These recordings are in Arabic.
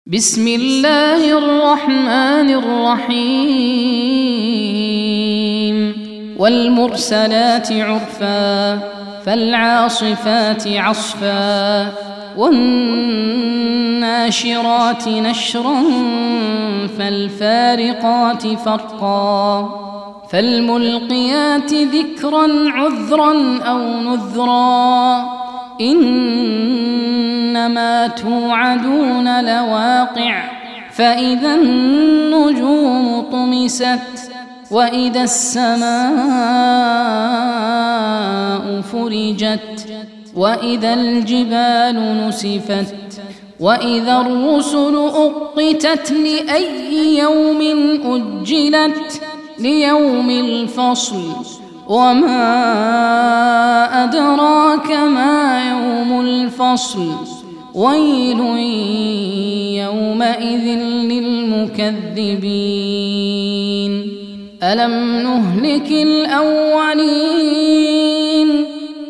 بسم الله الرحمن الرحيم والمرسلات عرفا فالعاصفات عصفا والناشرات نشرا فالفارقات فرقا فالملقيات ذكرا عذرا أو نذرا إنما توعدون لواقع فإذا النجوم طمست وإذا السماء فرجت وإذا الجبال نسفت وإذا الرسل أقتت لأي يوم أجلت ليوم الفصل وما أدراك ما يوم الفصل ويل يومئذ للمكذبين ألم نهلك الأولين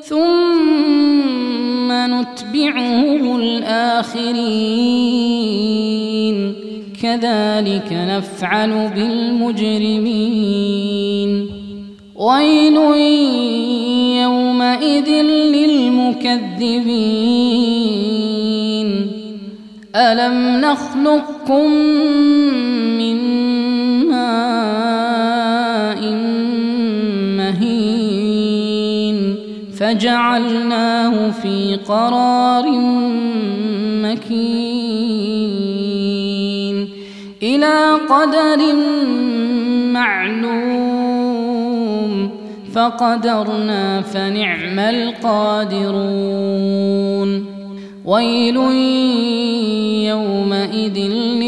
ثم نتبعهم الآخرين كذلك نفعل بالمجرمين ويل يومئذ للمكذبين ألم نخلقكم من ماء مهين فجعلناه في قرار مكين إلى قدر معلوم فقدرنا فنعم القادرون ويل يومئذ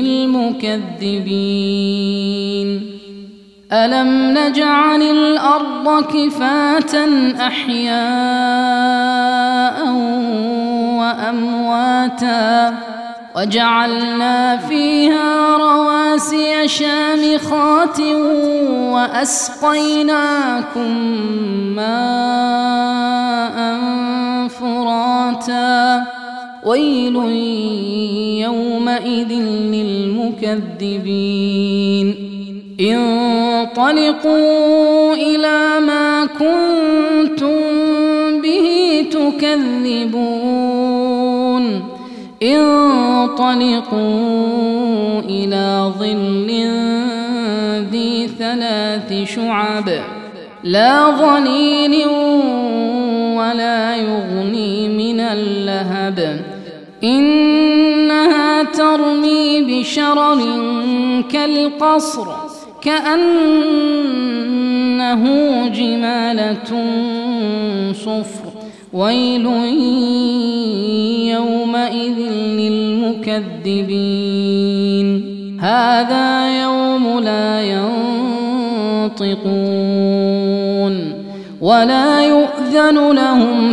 للمكذبين ألم نجعل الأرض كفاة أحياء وأمواتا وجعلنا فيها رواسي شامخات وأسقيناكم ماء فراتا ويل يومئذ للمكذبين انطلقوا إلى ما كنتم به تكذبون انطلقوا إلى ظل ذي 3 شعب لا ظليل ولا يغني من اللهب إنها ترمي بشرر كالقصر كأنه جمالة صفر ويل يومئذ للمكذبين هذا يوم لا ينطقون ولا يؤذن لهم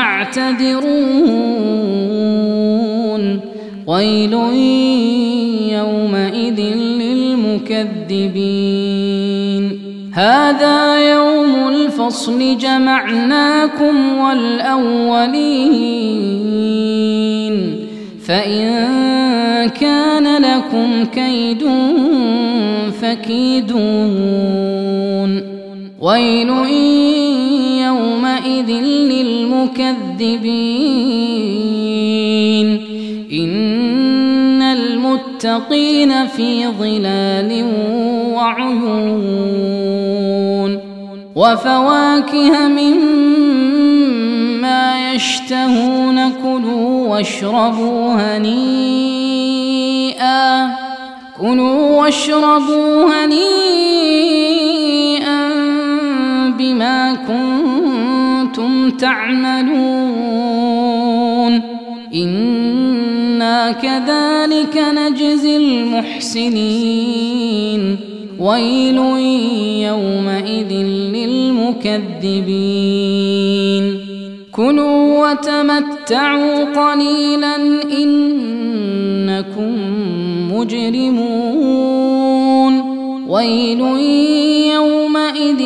فيعتذرون ويل يومئذ للمكذبين هذا يوم الفصل جمعناكم والأولين فإن كان لكم كيد فكيدون ويل يومئذ للمكذبين إن المتقين في ظلال وعيون وفواكه مما يشتهون كلوا واشربوا هنيئا بما كنتم تعملون إنا كذلك نجزي المحسنين ويل يومئذ للمكذبين كلوا وتمتعوا قليلا إنكم مجرمون ويل يومئذ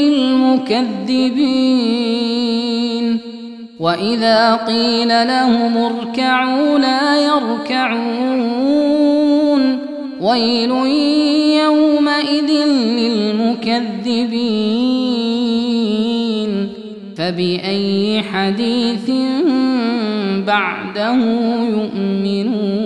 للمكذبين وإذا قيل لهم اركعوا لا يركعون ويل يومئذ للمكذبين فبأي حديث بعده يؤمنون